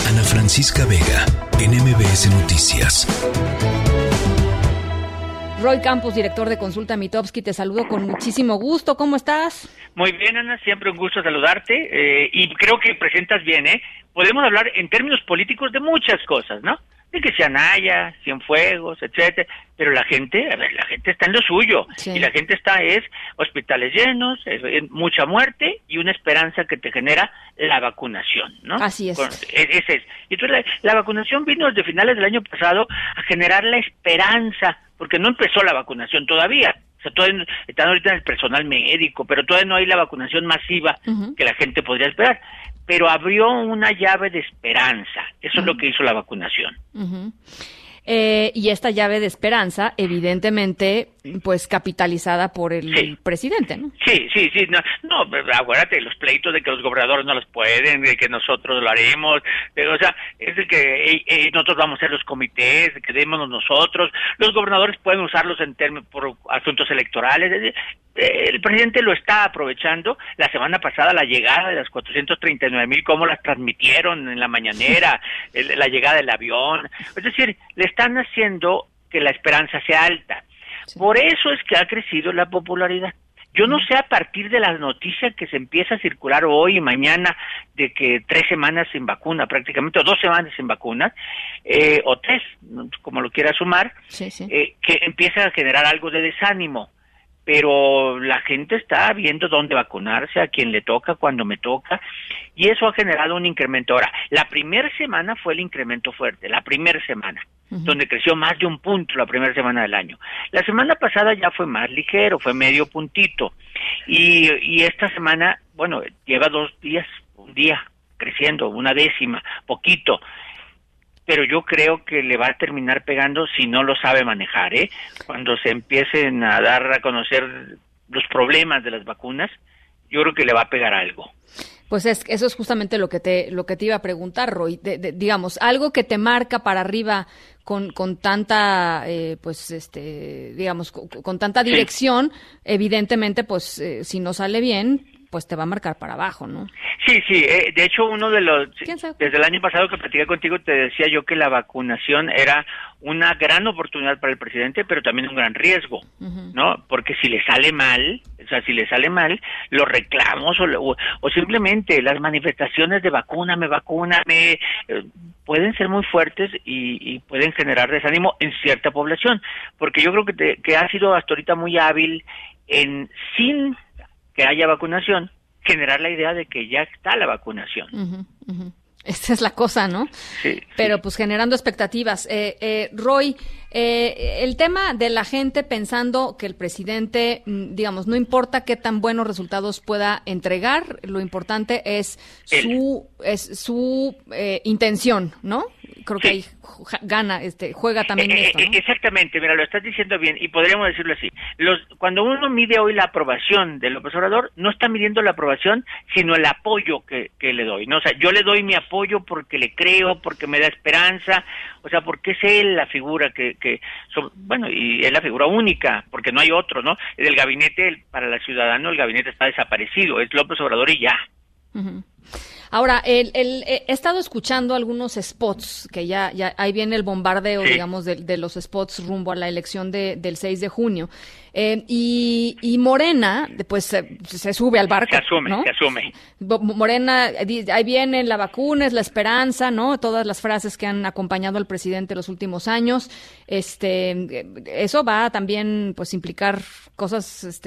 Ana Francisca Vega, en MBS Noticias. Roy Campos, director de Consulta Mitofsky, te saludo con muchísimo gusto. ¿Cómo estás? Muy bien, Ana, siempre un gusto saludarte y creo que presentas bien, ¿eh? Podemos hablar en términos políticos de muchas cosas, ¿no? De que se Anaya, Cienfuegos, etcétera, pero la gente está en lo suyo, sí. Y la gente es hospitales llenos, mucha muerte y una esperanza que te genera la vacunación, ¿no? Así es. Ese es. Y entonces la vacunación vino desde finales del año pasado a generar la esperanza, porque no empezó la vacunación todavía. O sea, todavía están ahorita en el personal médico, pero todavía no hay la vacunación masiva que la gente podría esperar. Pero abrió una llave de esperanza. Eso es lo que hizo la vacunación. Y esta llave de esperanza, evidentemente, pues capitalizada por el presidente, ¿no? Sí. No, acuérdate, los pleitos de que los gobernadores no los pueden, de que nosotros lo haremos, o sea, es de que nosotros vamos a hacer los comités, de que démonos nosotros, los gobernadores pueden usarlos en términos por asuntos electorales. El presidente lo está aprovechando. La semana pasada la llegada de las 439,000, cómo las transmitieron en la mañanera, la llegada del avión, es decir, le están haciendo que la esperanza sea alta. Sí. Por eso es que ha crecido la popularidad. Yo no sé a partir de las noticias que se empieza a circular hoy y mañana de que 3 semanas sin vacuna prácticamente, o 2 semanas sin vacuna, o 3, como lo quiera sumar, que empieza a generar algo de desánimo. Pero la gente está viendo dónde vacunarse, a quién le toca, cuándo me toca, y eso ha generado un incremento. Ahora, la primera semana fue el incremento fuerte, la primera semana, donde creció más de 1 punto la primera semana del año. La semana pasada ya fue más ligero, fue medio puntito, y esta semana, bueno, lleva 2 días, 1 día creciendo, 1/10, poquito. Pero yo creo que le va a terminar pegando si no lo sabe manejar, ¿eh? Cuando se empiecen a dar a conocer los problemas de las vacunas, yo creo que le va a pegar algo. Pues eso es justamente lo que te iba a preguntar, Roy. Digamos, algo que te marca para arriba con tanta, digamos, con tanta dirección, evidentemente, pues, si no sale bien, pues te va a marcar para abajo, ¿no? Sí, de hecho uno de los, desde el año pasado que platicé contigo te decía yo que la vacunación era una gran oportunidad para el presidente, pero también un gran riesgo, ¿no? Porque si le sale mal, los reclamos o simplemente las manifestaciones de vacúname, pueden ser muy fuertes y pueden generar desánimo en cierta población, porque yo creo que ha sido hasta ahorita muy hábil sin que haya vacunación, generar la idea de que ya está la vacunación. Esta es la cosa, ¿no? Sí. Pero pues generando expectativas. Roy, el tema de la gente pensando que el presidente, digamos, no importa qué tan buenos resultados pueda entregar, lo importante es su intención, ¿no? Creo que ahí juega también esto, ¿no? Exactamente, mira, lo estás diciendo bien, y podríamos decirlo así. Cuando uno mide hoy la aprobación de López Obrador, no está midiendo la aprobación, sino el apoyo que le doy, ¿no? O sea, yo le doy mi apoyo porque le creo, porque me da esperanza, o sea, porque es él la figura y es la figura única, porque no hay otro, ¿no? El gabinete, para la ciudadano, el gabinete está desaparecido, es López Obrador y ya. Ahora, he estado escuchando algunos spots, que ya ahí viene el bombardeo, digamos, de los spots rumbo a la elección del 6 de junio. Y Morena, pues, se sube al barco, se asume. Morena, ahí viene la vacuna, es la esperanza, ¿no? Todas las frases que han acompañado al presidente los últimos años. Eso va a también, pues, implicar cosas,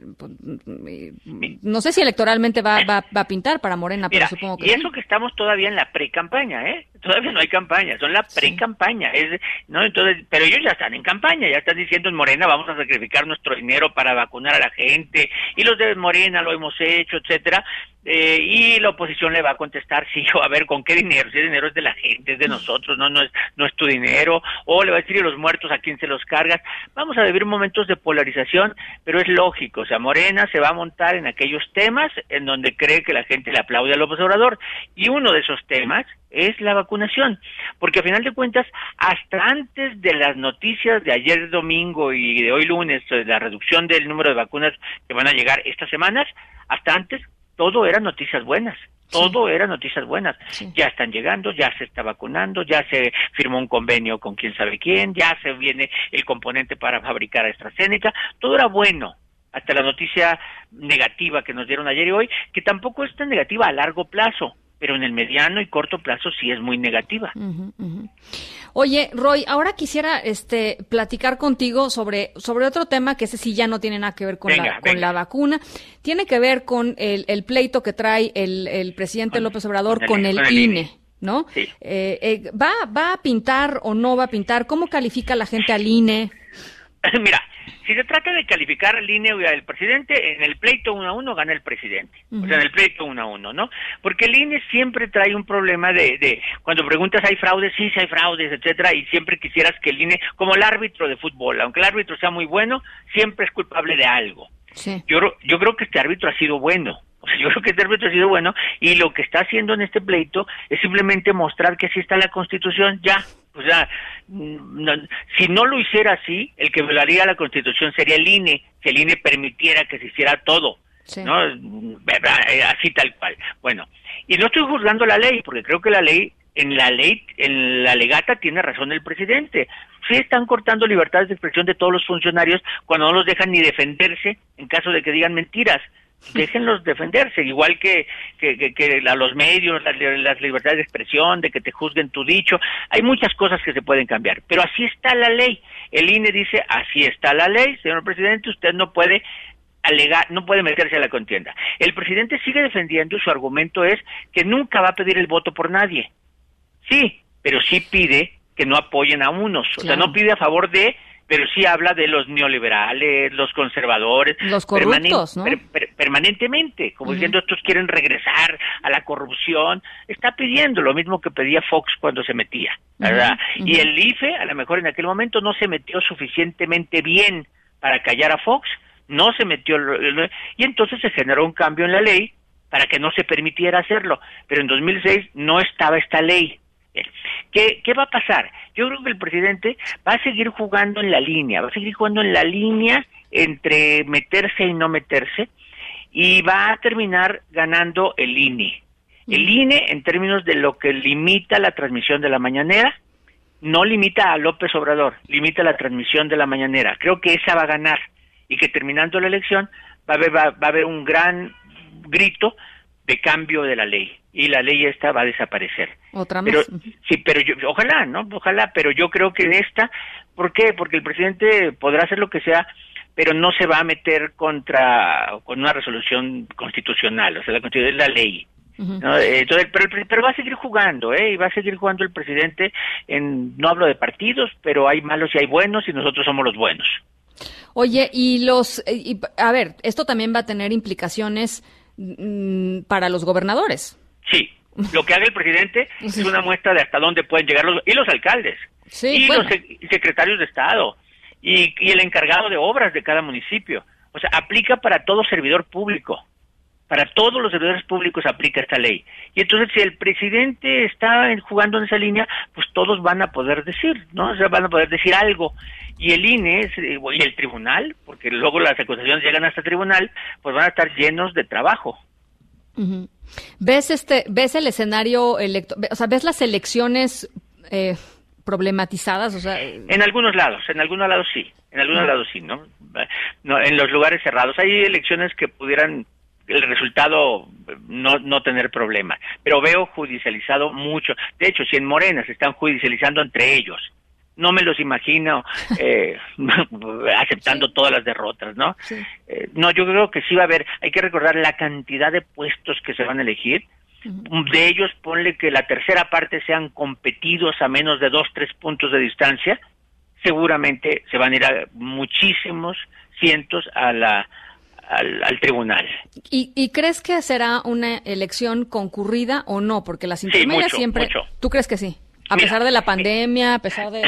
no sé si electoralmente va a pintar para Morena, pero supongo que y eso que estamos todavía en la pre-campaña, ¿eh? Todavía no hay campaña, son la pre-campaña, ¿no? Entonces, pero ellos ya están en campaña, ya están diciendo en Morena vamos a sacrificar nuestro dinero para vacunar a la gente, y los de Morena lo hemos hecho, etcétera. Y la oposición le va a contestar, sí, a ver, ¿con qué dinero? Si el dinero es de la gente, es de nosotros, no es tu dinero, o le va a decir, ¿y los muertos a quién se los cargas? Vamos a vivir momentos de polarización, pero es lógico, o sea, Morena se va a montar en aquellos temas en donde cree que la gente le aplaude a López Obrador, y uno de esos temas es la vacunación, porque a final de cuentas, hasta antes de las noticias de ayer domingo y de hoy lunes, de la reducción del número de vacunas que van a llegar estas semanas, hasta antes, todo eran noticias buenas. Todo Sí. eran noticias buenas. Sí. Ya están llegando, ya se está vacunando, ya se firmó un convenio con quién sabe quién, ya se viene el componente para fabricar a AstraZeneca. Todo era bueno. Hasta la noticia negativa que nos dieron ayer y hoy, que tampoco es tan negativa a largo plazo, pero en el mediano y corto plazo sí es muy negativa. Ujú, ujú. Oye, Roy, ahora quisiera platicar contigo sobre otro tema que ese sí ya no tiene nada que ver con Venga. la vacuna. Tiene que ver con el pleito que trae el presidente López Obrador con el INE, ¿no? Sí. ¿Va a pintar o no va a pintar? ¿Cómo califica la gente al INE? Mira, si se trata de calificar al INE y al presidente, en el pleito 1-1 gana el presidente. O sea, en el pleito 1-1, ¿no? Porque el INE siempre trae un problema de cuando preguntas ¿hay fraudes? Sí hay fraudes, etcétera, y siempre quisieras que el INE, como el árbitro de fútbol, aunque el árbitro sea muy bueno, siempre es culpable de algo. Sí. Yo creo que este árbitro ha sido bueno. O sea, yo creo que este árbitro ha sido bueno y lo que está haciendo en este pleito es simplemente mostrar que así está la Constitución, ya. O sea, si no lo hiciera así, el que violaría la Constitución sería el INE, si el INE permitiera que se hiciera todo, Sí. ¿no? Así tal cual. Bueno, y no estoy juzgando la ley, porque creo que en la legata tiene razón el presidente. Sí están cortando libertades de expresión de todos los funcionarios cuando no los dejan ni defenderse en caso de que digan mentiras. Déjenlos defenderse, igual que a los medios, las libertades de expresión, de que te juzguen tu dicho. Hay muchas cosas que se pueden cambiar, pero así está la ley. El INE dice, así está la ley, señor presidente, usted no puede alegar, no puede meterse a la contienda. El presidente sigue defendiendo y su argumento es que nunca va a pedir el voto por nadie. Sí, pero sí pide que no apoyen a unos, o sea, no pide a favor de, pero sí habla de los neoliberales, los conservadores, los corruptos, ¿no? Permanentemente, como diciendo estos quieren regresar a la corrupción. Está pidiendo lo mismo que pedía Fox cuando se metía, ¿verdad? Y el IFE, a lo mejor en aquel momento no se metió suficientemente bien para callar a Fox, no se metió, y entonces se generó un cambio en la ley para que no se permitiera hacerlo, pero en 2006 no estaba esta ley. ¿Qué va a pasar? Yo creo que el presidente va a seguir jugando en la línea, entre meterse y no meterse, y va a terminar ganando el INE. El INE, en términos de lo que limita la transmisión de la mañanera, no limita a López Obrador, limita la transmisión de la mañanera. Creo que esa va a ganar, y que terminando la elección va a haber un gran grito de cambio de la ley, y la ley esta va a desaparecer. Otra pero, más. sí, pero ojalá, ¿no? Ojalá, pero yo creo que en esta, ¿por qué? Porque el presidente podrá hacer lo que sea, pero no se va a meter con una resolución constitucional, o sea, la ley. ¿No? Entonces, pero va a seguir jugando, y va a seguir jugando el presidente no hablo de partidos, pero hay malos y hay buenos, y nosotros somos los buenos. Oye, a ver, esto también va a tener implicaciones para los gobernadores. Sí, lo que haga el presidente es una muestra de hasta dónde pueden llegar los alcaldes, sí, los secretarios de Estado, y el encargado de obras de cada municipio. O sea, aplica para todo servidor público. Para todos los servidores públicos aplica esta ley. Y entonces, si el presidente está jugando en esa línea, pues todos van a poder decir, ¿no? O sea, van a poder decir algo. Y el INE y el tribunal, porque luego las acusaciones llegan hasta el tribunal, pues van a estar llenos de trabajo. Uh-huh. ¿Ves el escenario o sea, ves las elecciones problematizadas? O sea, en algunos lados sí, ¿no? No, en los lugares cerrados hay elecciones que pudieran el resultado no tener problemas, pero veo judicializado mucho. De hecho, si en Morena se están judicializando entre ellos, no me los imagino aceptando todas las derrotas, ¿no? Sí. No, yo creo que sí va a haber, hay que recordar la cantidad de puestos que se van a elegir. De ellos, ponle que la tercera parte sean competidos a menos de 2-3 puntos de distancia, seguramente se van a ir a muchísimos cientos al tribunal. ¿Y crees que será una elección concurrida o no? Porque las intermedias siempre... Mucho. ¿Tú crees que sí? A pesar de la pandemia, a pesar de...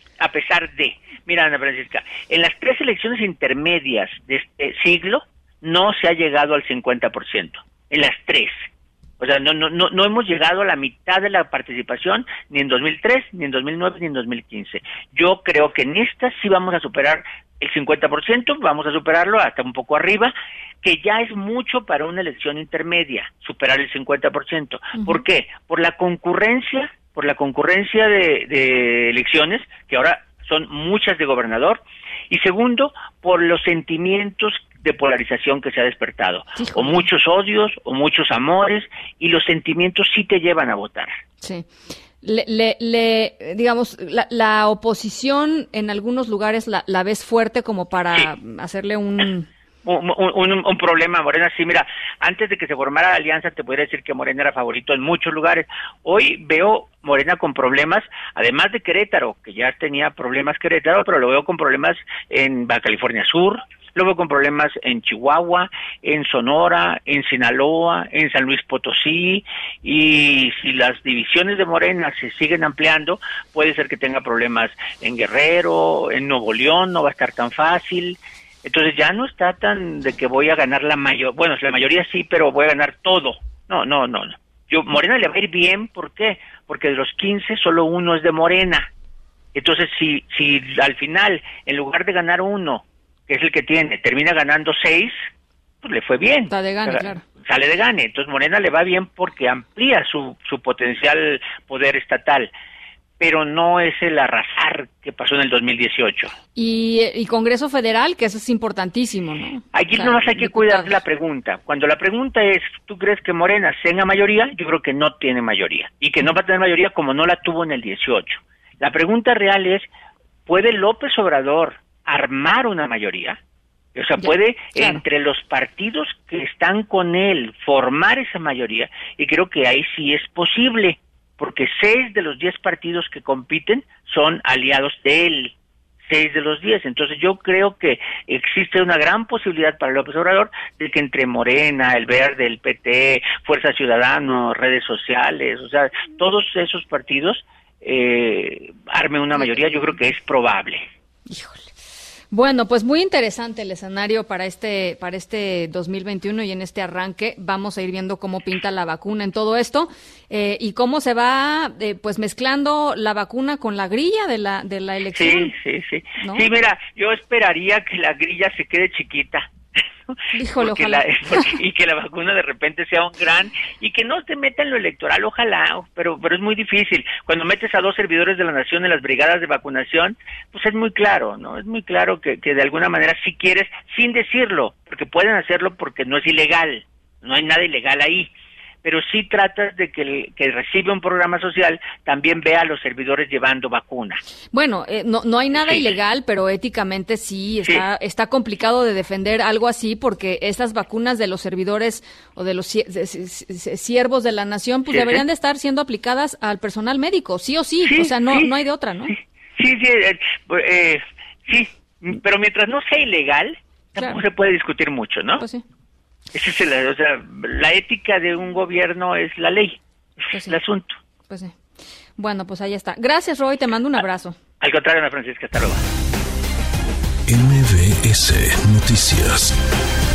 Mira, Ana Francisca, en las 3 elecciones intermedias de este siglo no se ha llegado al 50%. En las 3. O sea, no hemos llegado a la mitad de la participación ni en 2003, ni en 2009, ni en 2015. Yo creo que en esta sí vamos a superar el 50%, vamos a superarlo hasta un poco arriba, que ya es mucho para una elección intermedia, superar el 50%. Uh-huh. ¿Por qué? Por la concurrencia de elecciones, que ahora son muchas de gobernador, y segundo, por los sentimientos de polarización que se ha despertado. Híjole. O muchos odios, o muchos amores, y los sentimientos sí te llevan a votar. Sí. Digamos, la oposición en algunos lugares la ves fuerte como para hacerle un problema a Morena. Sí, mira, antes de que se formara la alianza te podría decir que Morena era favorito en muchos lugares. Hoy veo Morena con problemas, además de Querétaro, que ya tenía problemas Querétaro, pero lo veo con problemas en Baja California Sur, lo veo con problemas en Chihuahua, en Sonora, en Sinaloa, en San Luis Potosí, y si las divisiones de Morena se siguen ampliando, puede ser que tenga problemas en Guerrero, en Nuevo León, no va a estar tan fácil. Entonces ya no está tan de que voy a ganar la mayoría sí, pero voy a ganar todo. No. Morena le va a ir bien, ¿por qué? Porque de los 15 solo uno es de Morena. Entonces si al final, en lugar de ganar uno, que es el que tiene, termina ganando 6, pues le fue bien. Está de gane, claro. Sale de gane. Entonces Morena le va bien porque amplía su potencial poder estatal, pero no es el arrasar que pasó en el 2018. Y Congreso Federal, que eso es importantísimo, ¿no? Aquí nomás hay que cuidar la pregunta. Cuando la pregunta es, ¿tú crees que Morena tenga mayoría? Yo creo que no tiene mayoría. Y que no va a tener mayoría como no la tuvo en el 18. La pregunta real es, ¿puede López Obrador armar una mayoría? O sea, puede, claro, entre los partidos que están con él, formar esa mayoría, y creo que ahí sí es posible, porque 6 de los 10 partidos que compiten son aliados de él, 6 de los 10, entonces yo creo que existe una gran posibilidad para López Obrador de que entre Morena, el Verde, el PT, Fuerza Ciudadana, redes sociales, o sea, todos esos partidos armen una mayoría. Yo creo que es probable. Híjole. Bueno, pues muy interesante el escenario para este 2021 y en este arranque vamos a ir viendo cómo pinta la vacuna en todo esto y cómo se va pues mezclando la vacuna con la grilla de la elección. Sí. ¿No? Sí, mira, yo esperaría que la grilla se quede chiquita. Híjole, ojalá. Y que la vacuna de repente sea un gran, y que no te meta en lo electoral, ojalá, pero es muy difícil. Cuando metes a 2 servidores de la nación en las brigadas de vacunación, pues es muy claro, ¿no? Es muy claro que de alguna manera si quieres, sin decirlo, porque pueden hacerlo porque no es ilegal, no hay nada ilegal ahí, pero sí tratas de que el que recibe un programa social también vea a los servidores llevando vacuna. Bueno, no hay nada ilegal, pero éticamente sí está complicado de defender algo así, porque estas vacunas de los servidores o de los siervos de la nación, pues deberían de estar siendo aplicadas al personal médico, sí o sí, o sea, no hay de otra, ¿no? Sí, pero mientras no sea ilegal, tampoco se puede discutir mucho, ¿no? Pues sí. Ese es la ética de un gobierno es la ley, pues sí, el asunto. Pues sí. Bueno, pues ahí está. Gracias, Roy, te mando un abrazo. Al contrario, Ana Francisca, hasta luego. MBS Noticias.